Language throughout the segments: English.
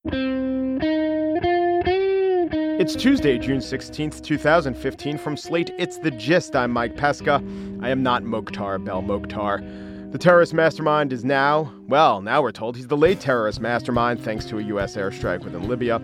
It's Tuesday, June 16th, 2015. From Slate, it's The Gist. I'm Mike Pesca. I am not Mokhtar Belmokhtar. The terrorist mastermind is now we're told he's the late terrorist mastermind thanks to a U.S. airstrike within Libya.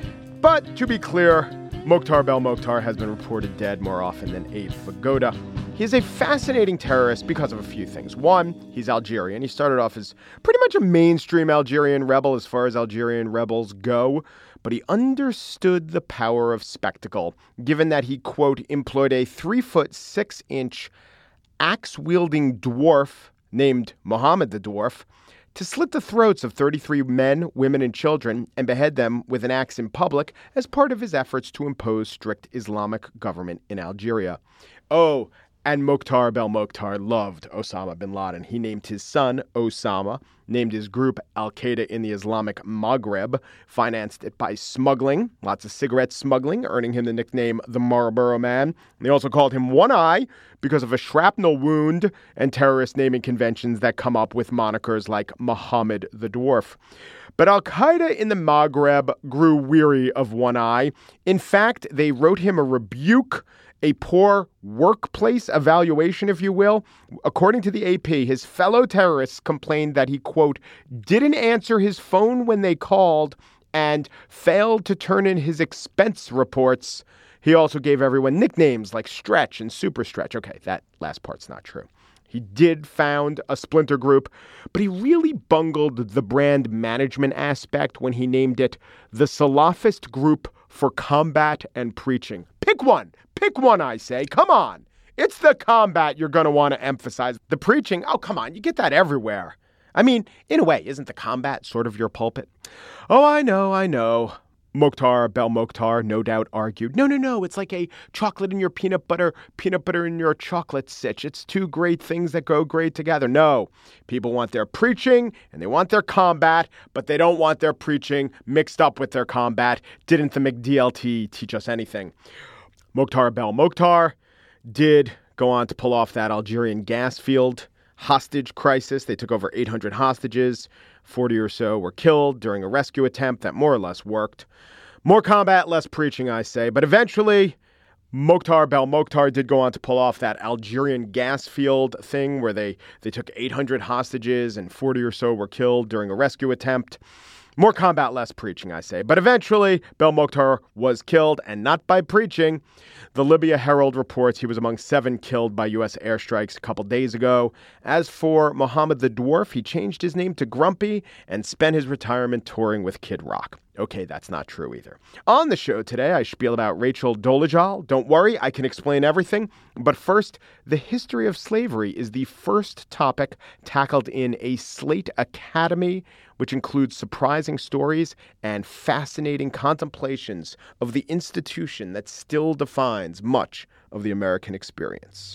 But to be clear, Mokhtar Belmokhtar has been reported dead more often than Abe Vigoda. He is a fascinating terrorist because of a few things. One, he's Algerian. He started off as pretty much a mainstream Algerian rebel as far as Algerian rebels go. But he understood the power of spectacle, given that he, quote, employed a 3-foot-6-inch axe-wielding dwarf named Mohammed the Dwarf to slit the throats of 33 men, women, and children and behead them with an axe in public as part of his efforts to impose strict Islamic government in Algeria. Oh, and Mokhtar Belmokhtar loved Osama bin Laden. He named his son Osama, named his group Al-Qaeda in the Islamic Maghreb, financed it by smuggling, lots of cigarette smuggling, earning him the nickname the Marlboro Man. And they also called him One Eye because of a shrapnel wound and terrorist naming conventions that come up with monikers like Mohammed the Dwarf. But Al-Qaeda in the Maghreb grew weary of One Eye. In fact, they wrote him a rebuke, a poor workplace evaluation, if you will. According to the AP, his fellow terrorists complained that he, quote, didn't answer his phone when they called and failed to turn in his expense reports. He also gave everyone nicknames like Stretch and Super Stretch. Okay, that last part's not true. He did found a splinter group, but he really bungled the brand management aspect when he named it the Salafist Group for Combat and Preaching. Pick one, I say. Come on. It's the combat you're going to want to emphasize. The preaching, oh, come on, you get that everywhere. I mean, in a way, isn't the combat sort of your pulpit? Oh, I know. Mokhtar Belmokhtar no doubt argued, no, it's like a chocolate in your peanut butter in your chocolate sitch. It's two great things that go great together. No, people want their preaching and they want their combat, but they don't want their preaching mixed up with their combat. Didn't the McDLT teach us anything? Mokhtar Belmokhtar did go on to pull off that Algerian gas field hostage crisis. They took over 800 hostages. 40 or so were killed during a rescue attempt that more or less worked. More combat, less preaching, I say. But eventually, Mokhtar Belmokhtar did go on to pull off that Algerian gas field thing where they took 800 hostages and 40 or so were killed during a rescue attempt. More combat, less preaching, I say. But eventually, Belmokhtar was killed, and not by preaching. The Libya Herald reports he was among 7 killed by U.S. airstrikes a couple days ago. As for Mohammed the Dwarf, he changed his name to Grumpy and spent his retirement touring with Kid Rock. Okay, that's not true either. On the show today, I spiel about Rachel Dolezal. Don't worry, I can explain everything. But first, the history of slavery is the first topic tackled in a Slate Academy, which includes surprising stories and fascinating contemplations of the institution that still defines much of the American experience.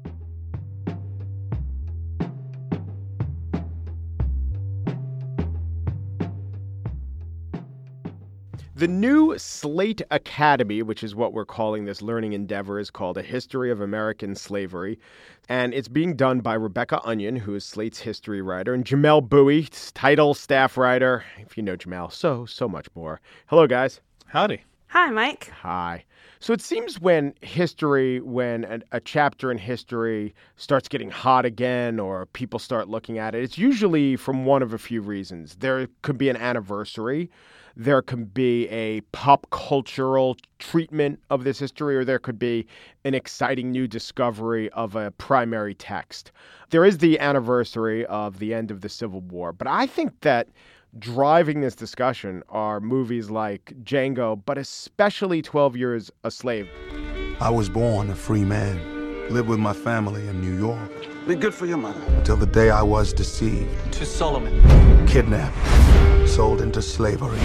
The new Slate Academy, which is what we're calling this learning endeavor, is called A History of American Slavery. And it's being done by Rebecca Onion, who is Slate's history writer, and Jamelle Bouie, title staff writer. If you know Jamelle, so much more. Hello, guys. Howdy. Hi, Mike. Hi. So it seems when a chapter in history starts getting hot again or people start looking at it, it's usually from one of a few reasons. There could be an anniversary. There could be a pop cultural treatment of this history, or there could be an exciting new discovery of a primary text. There is the anniversary of the end of the Civil War, but I think that driving this discussion are movies like Django, but especially 12 Years a Slave. I was born a free man, lived with my family in New York. Be good for your mother. Until the day I was deceived. To Solomon. Kidnapped. Sold into slavery.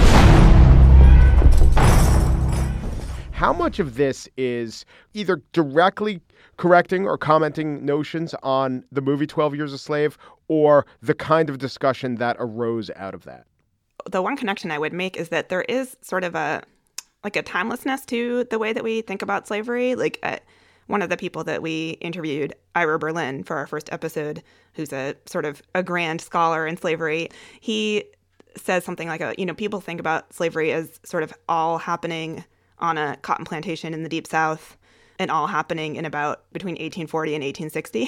How much of this is either directly correcting or commenting notions on the movie 12 Years a Slave, or the kind of discussion that arose out of that? The one connection I would make is that there is sort of a timelessness to the way that we think about slavery. One of the people that we interviewed, Ira Berlin, for our first episode, who's a sort of a grand scholar in slavery, he says something like, people think about slavery as sort of all happening on a cotton plantation in the Deep South and all happening in about between 1840 and 1860,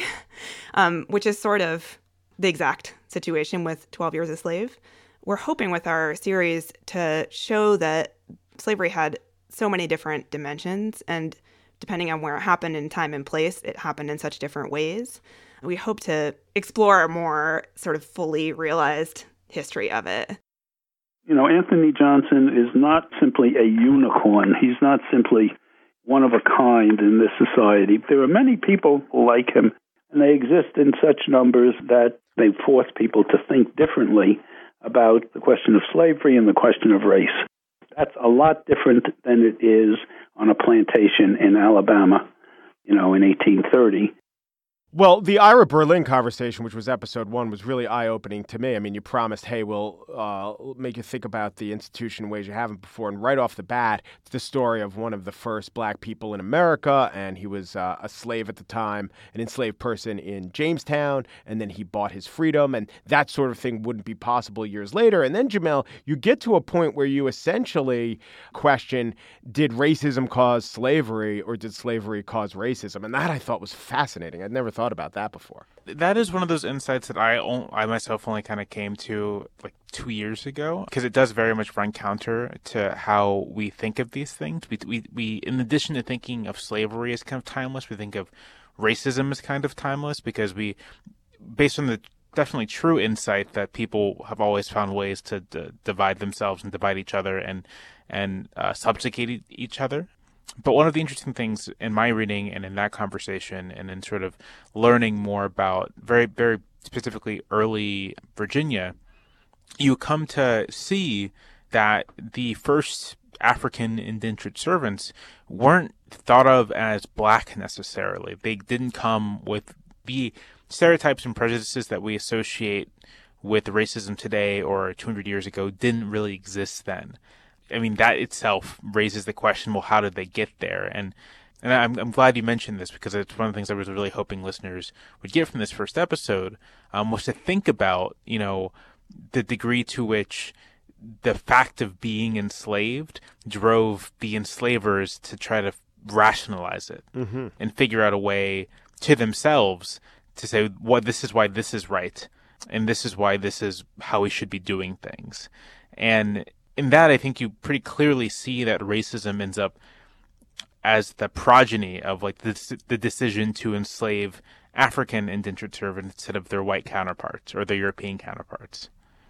which is sort of the exact situation with 12 Years a Slave. We're hoping with our series to show that slavery had so many different dimensions, and depending on where it happened in time and place, it happened in such different ways. We hope to explore a more sort of fully realized history of it. Anthony Johnson is not simply a unicorn. He's not simply one of a kind in this society. There are many people like him, and they exist in such numbers that they force people to think differently about the question of slavery and the question of race. That's a lot different than it is on a plantation in Alabama, in 1830. Well, the Ira Berlin conversation, which was episode 1, was really eye-opening to me. I mean, you promised, hey, we'll make you think about the institution in ways you haven't before. And right off the bat, it's the story of one of the first black people in America, and he was a slave at the time, an enslaved person in Jamestown, and then he bought his freedom, and that sort of thing wouldn't be possible years later. And then, Jamelle, you get to a point where you essentially question, did racism cause slavery, or did slavery cause racism? And that I thought was fascinating. I'd never thought about that before. That is one of those insights that I myself only kind of came to like 2 years ago, because it does very much run counter to how we think of these things. We in addition to thinking of slavery as kind of timeless, we think of racism as kind of timeless, because we, based on the definitely true insight that people have always found ways to divide themselves and divide each other and subjugate each other. But one of the interesting things in my reading and in that conversation and in sort of learning more about very, very specifically early Virginia, you come to see that the first African indentured servants weren't thought of as black necessarily. They didn't come with the stereotypes and prejudices that we associate with racism today or 200 years ago didn't really exist then. I mean, that itself raises the question, well, how did they get there? And I'm glad you mentioned this, because it's one of the things I was really hoping listeners would get from this first episode, was to think about, the degree to which the fact of being enslaved drove the enslavers to try to rationalize it and figure out a way to themselves to say, well, this is why this is right, and this is why this is how we should be doing things. And in that, I think you pretty clearly see that racism ends up as the progeny of like the decision to enslave African indentured servants instead of their white counterparts or their European counterparts.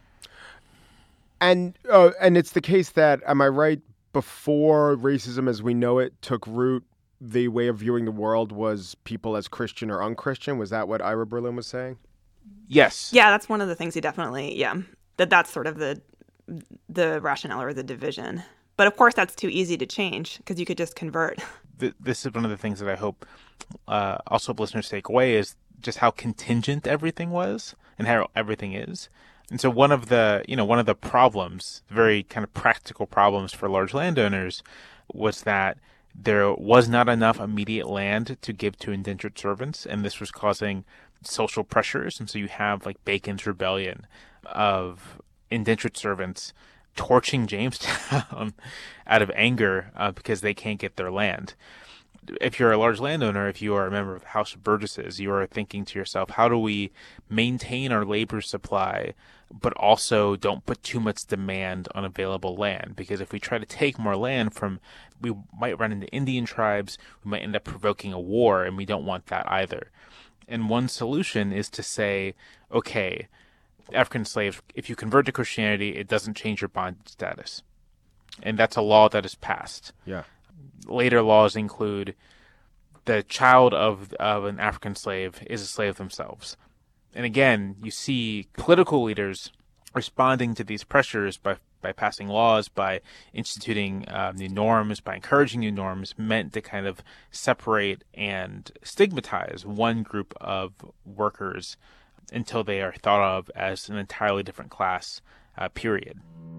And it's the case that, am I right, before racism as we know it took root, the way of viewing the world was people as Christian or unchristian? Was that what Ira Berlin was saying? Yes. Yeah, that's one of the things he definitely, that's sort of the rationale or the division. But of course, that's too easy to change because you could just convert. This is one of the things that I hope also listeners take away is just how contingent everything was and how everything is. And so one of the problems, very kind of practical problems for large landowners, was that there was not enough immediate land to give to indentured servants, and this was causing social pressures. And so you have like Bacon's Rebellion of indentured servants torching Jamestown out of anger because they can't get their land. If you're a large landowner, if you are a member of the House of Burgesses, you are thinking to yourself, how do we maintain our labor supply, but also don't put too much demand on available land? Because if we try to take more land we might run into Indian tribes, we might end up provoking a war, and we don't want that either. And one solution is to say, okay, African slaves, if you convert to Christianity, it doesn't change your bond status. And that's a law that is passed. Yeah. Later laws include the child of an African slave is a slave themselves. And again, you see political leaders responding to these pressures by passing laws, by instituting new norms, by encouraging new norms meant to kind of separate and stigmatize one group of workers until they are thought of as an entirely different class, period.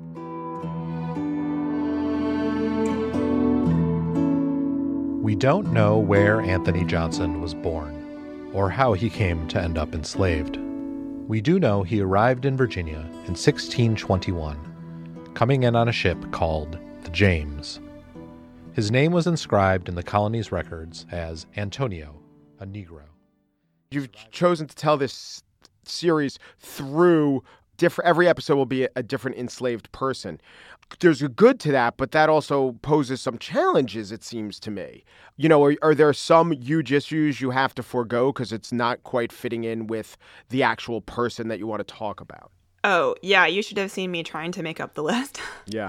We don't know where Anthony Johnson was born or how he came to end up enslaved. We do know he arrived in Virginia in 1621, coming in on a ship called the James. His name was inscribed in the colony's records as Antonio, a Negro. You've chosen to tell this series through every episode will be a different enslaved person. There's a good to that, but that also poses some challenges, it seems to me. You know, are there some huge issues you have to forego because it's not quite fitting in with the actual person that you want to talk about? Oh, yeah, you should have seen me trying to make up the list. Yeah.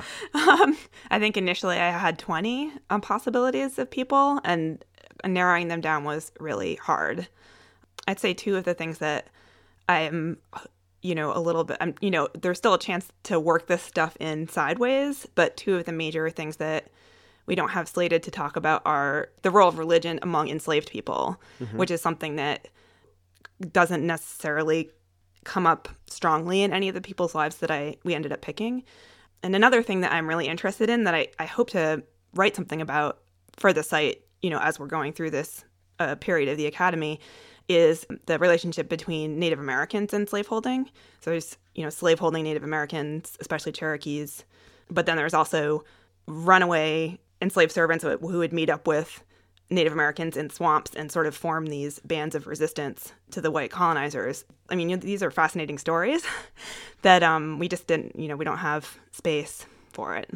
I think initially I had 20 possibilities of people, and narrowing them down was really hard. I'd say two of the things that I am, a little bit, there's still a chance to work this stuff in sideways, but two of the major things that we don't have slated to talk about are the role of religion among enslaved people, which is something that doesn't necessarily come up strongly in any of the people's lives that we ended up picking. And another thing that I'm really interested in that I hope to write something about for the site, as we're going through this period of the Academy, is the relationship between Native Americans and slaveholding. So there's, slaveholding Native Americans, especially Cherokees. But then there's also runaway enslaved servants who would meet up with Native Americans in swamps and sort of form these bands of resistance to the white colonizers. I mean, these are fascinating stories that we just didn't, we don't have space for it.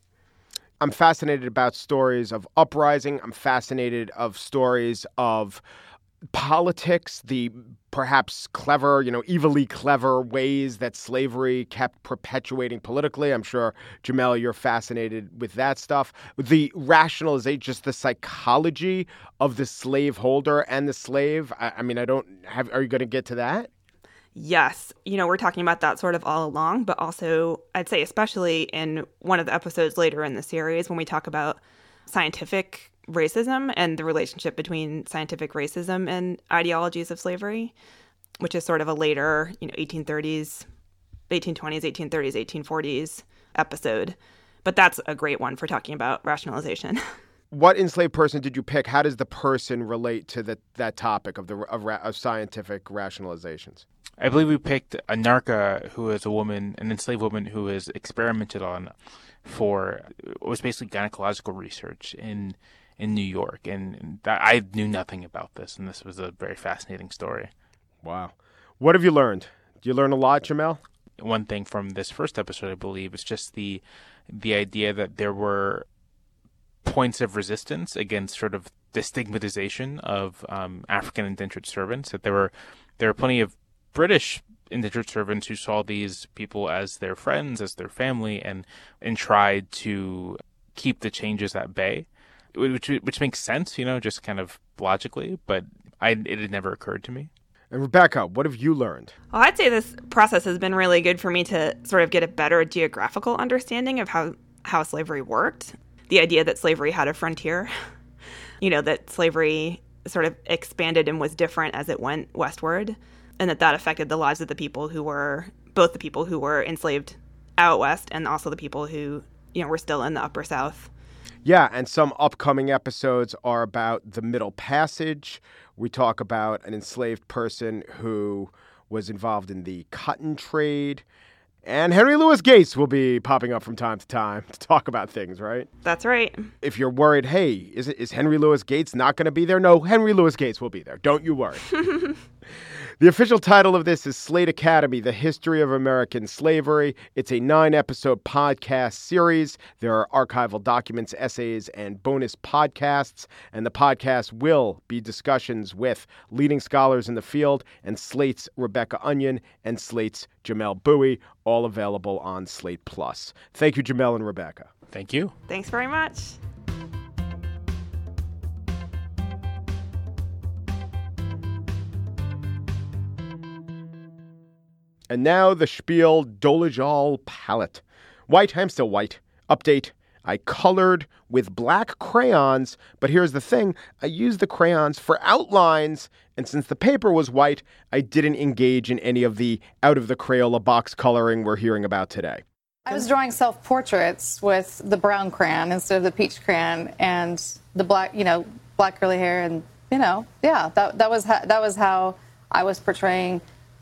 I'm fascinated about stories of uprising. I'm fascinated of stories of politics, the perhaps clever, evilly clever ways that slavery kept perpetuating politically. I'm sure, Jamel, you're fascinated with that stuff. The rationalization, just the psychology of the slaveholder and the slave. Are you going to get to that? Yes. We're talking about that sort of all along, but also I'd say especially in one of the episodes later in the series when we talk about scientific racism and the relationship between scientific racism and ideologies of slavery, which is sort of a later, 1830s, 1820s, 1830s, 1840s episode. But that's a great one for talking about rationalization. What enslaved person did you pick? How does the person relate to that topic of scientific rationalizations? I believe we picked Anarcha, who is an enslaved woman who is experimented on for what was basically gynecological research in New York. And that, I knew nothing about this, and this was a very fascinating story. Wow. What have you learned? Do you learn a lot, Jamel? One thing from this first episode, I believe, is just the idea that there were points of resistance against sort of the stigmatization of African indentured servants, that there were plenty of British indentured servants who saw these people as their friends, as their family, and tried to keep the changes at bay, which makes sense, just kind of logically, but it had never occurred to me. And Rebecca, what have you learned? Well, I'd say this process has been really good for me to sort of get a better geographical understanding of how slavery worked. The idea that slavery had a frontier, that slavery sort of expanded and was different as it went westward, and that affected the lives of the people who were, both the people who were enslaved out west and also the people who, were still in the upper South. Yeah, and some upcoming episodes are about the Middle Passage. We talk about an enslaved person who was involved in the cotton trade. And Henry Louis Gates will be popping up from time to time to talk about things, right? That's right. If you're worried, hey, is Henry Louis Gates not going to be there? No, Henry Louis Gates will be there. Don't you worry. The official title of this is Slate Academy, The History of American Slavery. It's a 9-episode podcast series. There are archival documents, essays, and bonus podcasts. And the podcast will be discussions with leading scholars in the field and Slate's Rebecca Onion and Slate's Jamel Bowie, all available on Slate Plus. Thank you, Jamel and Rebecca. Thank you. Thanks very much. And now the Spiel Dolezal palette. White, I'm still white. Update, I colored with black crayons, but here's the thing, I used the crayons for outlines, and since the paper was white, I didn't engage in any of the out-of-the-Crayola box coloring we're hearing about today. I was drawing self-portraits with the brown crayon instead of the peach crayon, and the black, black curly hair, and, that was how I was portraying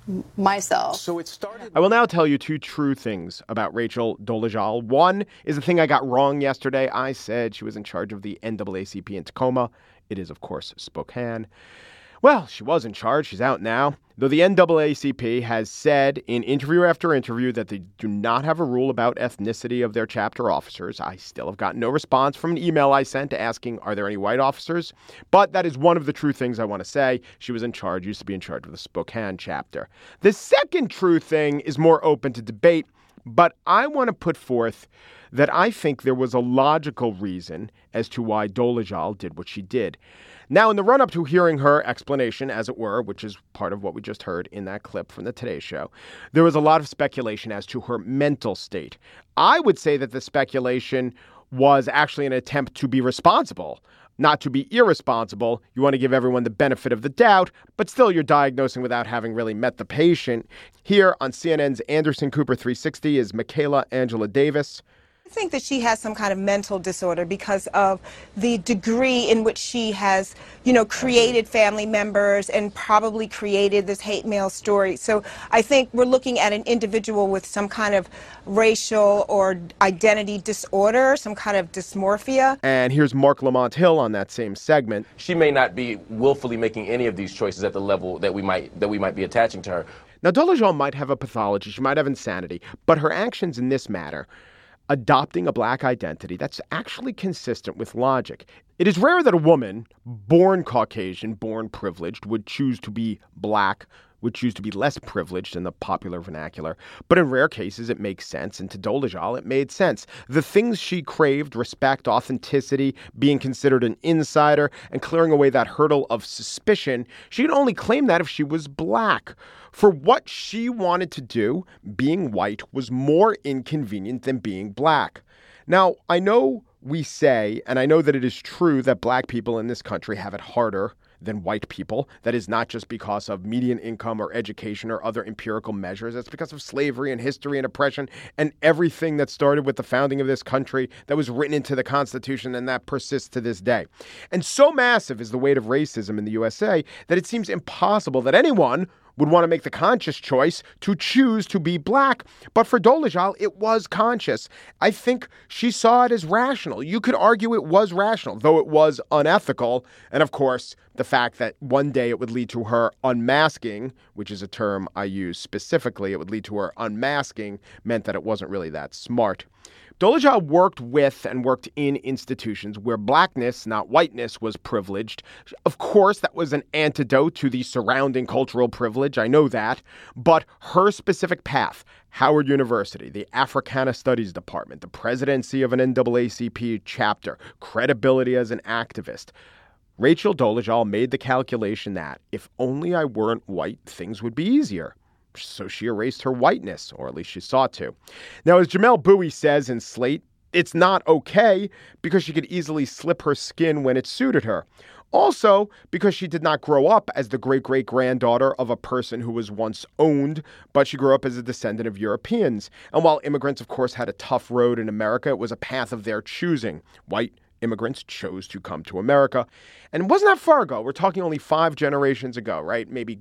myself. So it started. I will now tell you two true things about Rachel Dolezal. One is the thing I got wrong yesterday. I said she was in charge of the NAACP in Tacoma. It is, of course, Spokane. Well, she was in charge. She's out now. Though the NAACP has said in interview after interview that they do not have a rule about ethnicity of their chapter officers, I still have gotten no response from an email I sent asking, are there any white officers? But that is one of the true things I want to say. She was in charge, used to be in charge of the Spokane chapter. The second true thing is more open to debate, but I want to put forth that I think there was a logical reason as to why Dolezal did what she did. Now, in the run-up to hearing her explanation, as it were, which is part of what we just heard in that clip from the Today Show, there was a lot of speculation as to her mental state. I would say that the speculation was actually an attempt to be responsible, not to be irresponsible. You want to give everyone the benefit of the doubt, but still you're diagnosing without having really met the patient. Here on CNN's Anderson Cooper 360 is Michaela Angela Davis. I think that she has some kind of mental disorder because of the degree in which she has, created family members and probably created this hate mail story. So I think we're looking at an individual with some kind of racial or identity disorder, some kind of dysmorphia. And here's Mark Lamont Hill on that same segment. She may not be willfully making any of these choices at the level that we might be attaching to her. Now, Dolezal might have a pathology. She might have insanity, but her actions in this matter, adopting a black identity, that's actually consistent with logic. It is rare that a woman, born Caucasian, born privileged, would choose to be black, would choose to be less privileged in the popular vernacular. But in rare cases, it makes sense. And to Dolezal, it made sense. The things she craved, respect, authenticity, being considered an insider, and clearing away that hurdle of suspicion, she could only claim that if she was black. For what she wanted to do, being white was more inconvenient than being black. Now, I know we say, and I know that it is true that black people in this country have it harder than white people. That is not just because of median income or education or other empirical measures. It's because of slavery and history and oppression and everything that started with the founding of this country that was written into the Constitution and that persists to this day. And so massive is the weight of racism in the USA that it seems impossible that anyone would want to make the conscious choice to choose to be black. But for Dolezal, it was conscious. I think she saw it as rational. You could argue it was rational, though it was unethical. And of course, the fact that one day it would lead to her unmasking, which is a term I use specifically, it would lead to her unmasking, meant that it wasn't really that smart. Dolezal worked with and worked in institutions where blackness, not whiteness, was privileged. Of course, that was an antidote to the surrounding cultural privilege. I know that. But her specific path, Howard University, the Africana Studies Department, the presidency of an NAACP chapter, credibility as an activist. Rachel Dolezal made the calculation that if only I weren't white, things would be easier. So she erased her whiteness, or at least she sought to. Now, as Jamelle Bouie says in Slate, it's not okay because she could easily slip her skin when it suited her. Also, because she did not grow up as the great-great-granddaughter of a person who was once owned, but she grew up as a descendant of Europeans. And while immigrants, of course, had a tough road in America, it was a path of their choosing. White immigrants chose to come to America. And it wasn't that far ago. We're talking only 5 generations ago, right? Maybe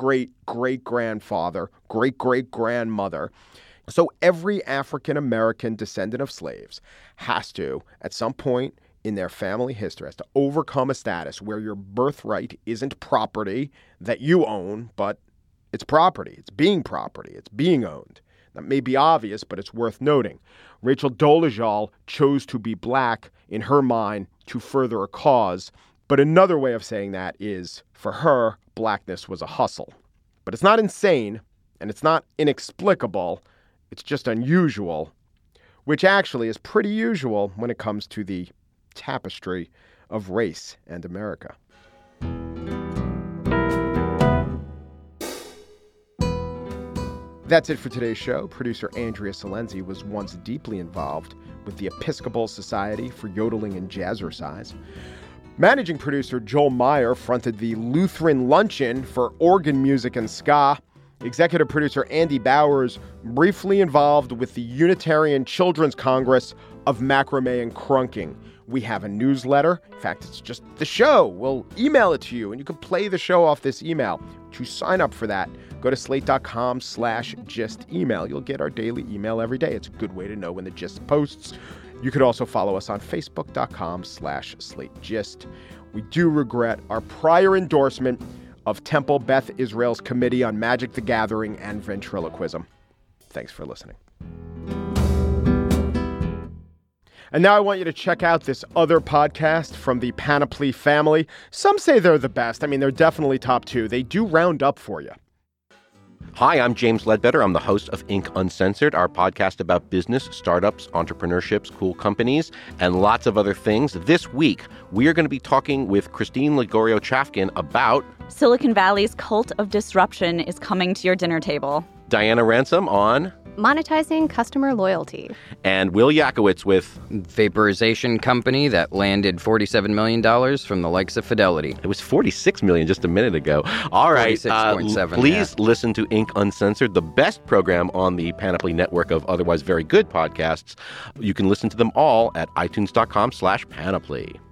great-great-great-grandfather, great-great-grandmother. So every African-American descendant of slaves has to, at some point in their family history, has to overcome a status where your birthright isn't property that you own, but it's property. It's being property. It's being owned. That may be obvious, but it's worth noting. Rachel Dolezal chose to be black in her mind to further a cause. But another way of saying that is, for her, blackness was a hustle. But it's not insane, and it's not inexplicable. It's just unusual, which actually is pretty usual when it comes to the tapestry of race and America. That's it for today's show. Producer Andrea Salenzi was once deeply involved with the Episcopal Society for Yodeling and Jazzercise. Managing producer Joel Meyer fronted the Lutheran Luncheon for organ music and ska. Executive producer Andy Bowers briefly involved with the Unitarian Children's Congress of Macrame and Crunking. We have a newsletter. In fact, it's just the show. We'll email it to you, and you can play the show off this email. To sign up for that, go to slate.com/gist email. You'll get our daily email every day. It's a good way to know when the Gist posts. You could also follow us on facebook.com/slategist. We do regret our prior endorsement of Temple Beth Israel's Committee on Magic the Gathering and Ventriloquism. Thanks for listening. And now I want you to check out this other podcast from the Panoply family. Some say they're the best. I mean, they're definitely top two. They do round up for you. Hi, I'm James Ledbetter. I'm the host of Inc. Uncensored, our podcast about business, startups, entrepreneurships, cool companies, and lots of other things. This week, we are going to be talking with Christine Ligorio-Chafkin about Silicon Valley's cult of disruption is coming to your dinner table. Diana Ransom on monetizing customer loyalty. And Will Yakowitz with vaporization company that landed $47 million from the likes of Fidelity. It was $46 million just a minute ago. All right. 46.7. Please listen to Inc. Uncensored, the best program on the Panoply network of otherwise very good podcasts. You can listen to them all at itunes.com/panoply.